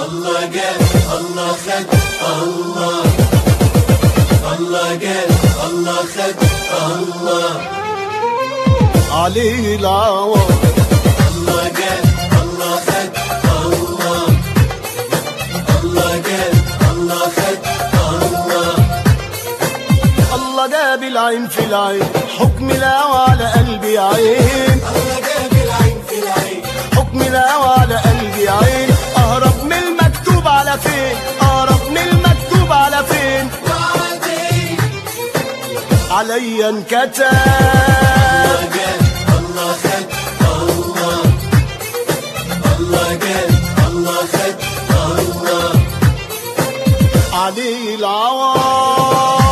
الله قال الله خد الله، الله قال الله خد الله عليه العوض. الله قال الله خد الله، الله قال الله خد الله. الله جاب العين في العين، حكم الهوى على قلبي عين. الله جاب العين في العين، حكم الهوى على قلبي عين. اهرب من المكتوب على فين، اهرب من المكتوب على فين. وعدي عليا انكتب. الله قال الله خد الله، الله قال الله خد الله عليه العوض.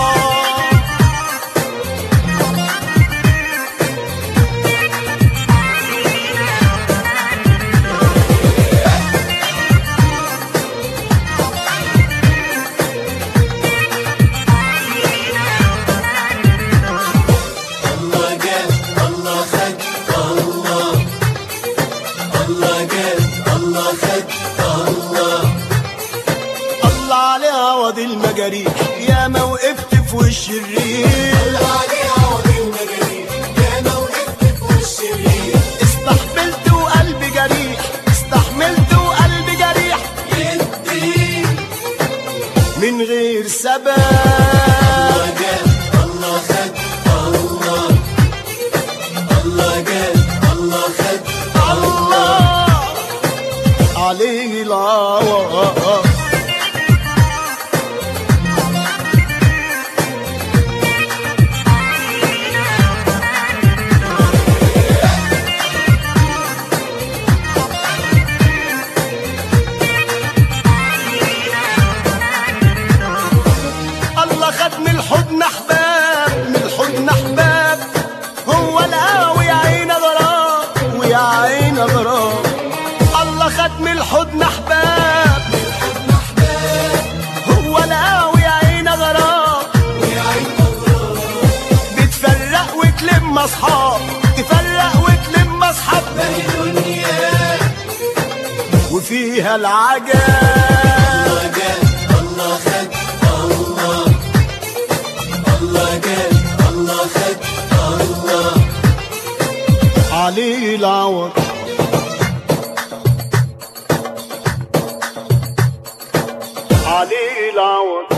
عوض المجاريح يا ما وقفت في وش الريح. الله عليه عوض المجاريح يا ما وقفت في وش الريح. استحملت وقلبي جريح، استحملت وقلبي جريح. يدي من غير سبب. الله قال الله خد الله، الله قال الله خد الله عليه العوض. من الحضن احباب، من الحضن احباب. هو القوي يا عين غرام، ويا عين غرام. الله خد من الحضن احباب، من الحضن احباب. هو القوي يا عين غرام، ويا عين غرام. بتفرق وتلم اصحاب، تفرق وتلم اصحاب. باقي دنيا وفيها العجب. الله قال الله خد الله، الله قال الله خد الله عليه العوض. عليه العوض.